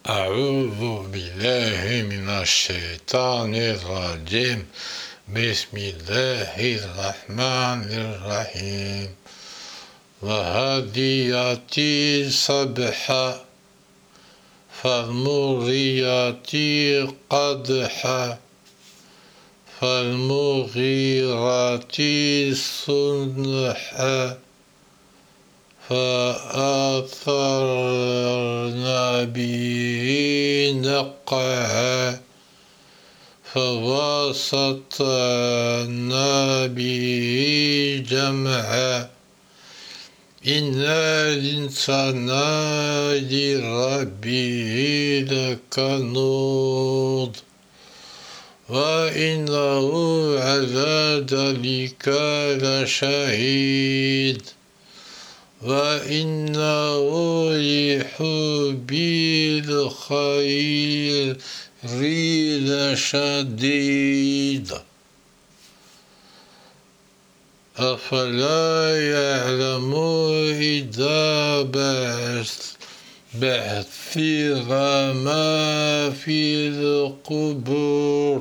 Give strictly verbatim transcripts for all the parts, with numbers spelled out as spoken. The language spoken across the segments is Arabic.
أعوذ بالله من الشيطان الرجيم. بسم الله الرحمن الرحيم. وهاديات صبحا فالمغيرات قدحا فالمغيرات صبحا فأثرن به نقعا فوسطن به جمعا إن الإنسان لربه لكنود وإنه على ذلك لشهيد وإنه لحب الخير لشديد أفلا يعلم إذا بعثر ما في القبور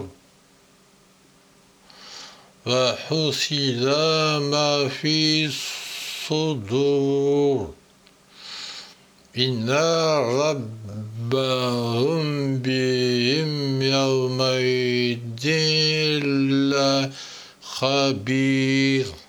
وحصل ما في الصدور إن ربهم بهم يومئذ لخبير.